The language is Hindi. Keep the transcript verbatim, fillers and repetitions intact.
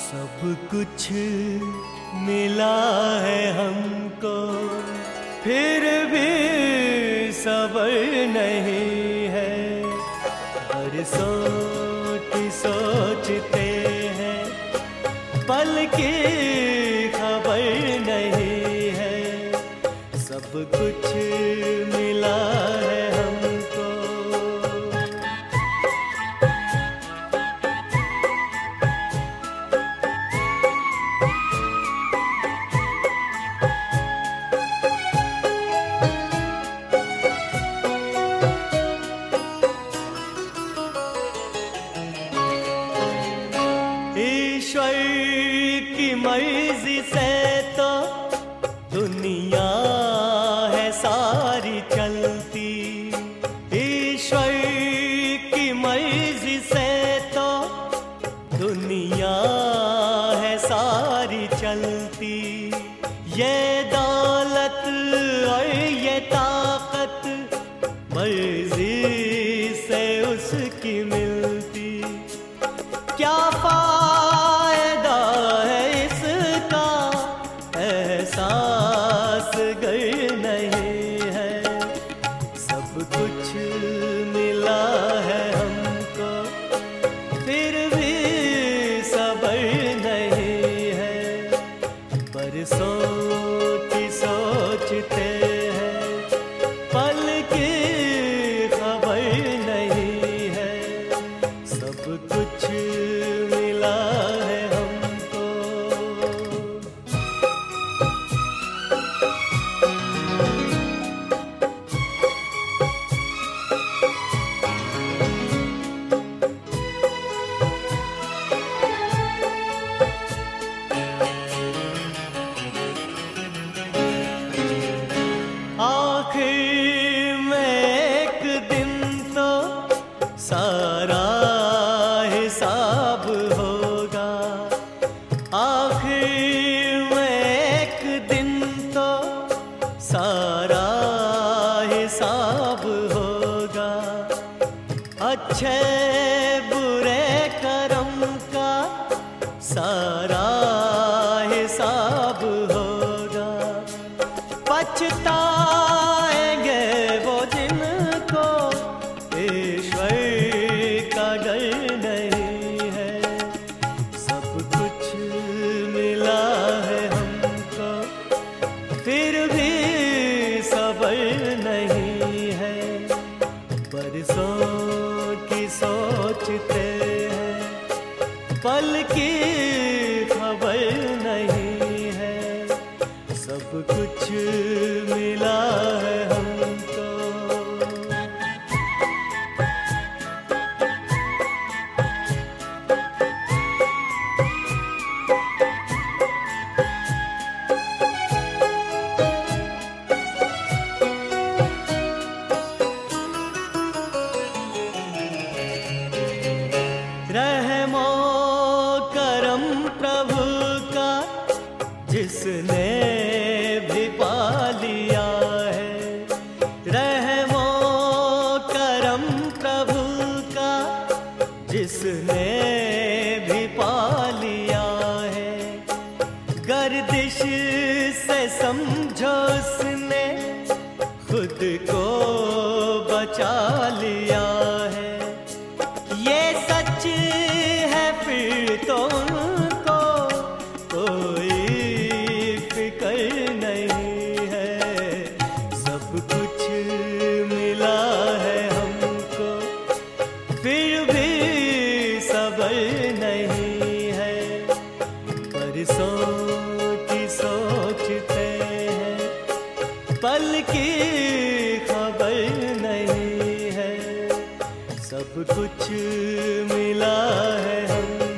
सब कुछ मिला है हमको, फिर भी सबर नहीं है। बरसों की सोचते हैं, पल की खबर नहीं है। सब कुछ मिला है हमको। ईश्वर की मर्जी से तो दुनिया है सारी चलती। ईश्वर की मर्जी से तो दुनिया है सारी चलती। ये दौलत और ये ताकत मर्जी से उसकी मिलती। क्या फायदा है इसका एहसास गर नहीं है। सब कुछ मिला है हमको, फिर भी सबर नहीं है। बरसों की सोचते हैं, पल की खबर नहीं है। सब कुछ मिला है हमको। आखिर में एक दिन तो सारा हिसाब होगा। आखिर में एक दिन तो सारा हिसाब होगा। अच्छे बुरे कर्म का सारा हिसाब होगा। पछताएंगे वो जिनको ईश्वर का डर नहीं है। सब कुछ मिला है हमको, फिर भी सबर नहीं है। बरसों की सोचते हैं, पल की खबर नहीं है। सब कुछ मिला है हमको। रहमो करम प्रभु का जिसने भी पा लिया है। रहमो करम प्रभु का जिसने भी पा लिया है। गर्दिश से समझो उसने खुद को बचा लिया है। ये सच है फिर तो उनको कोई फिक्र नहीं है। सब कुछ मिला है हमको, फिर भी सबर नहीं है। बरसों की सोचते हैं, पल की खबर नहीं है। सब कुछ मिला है हम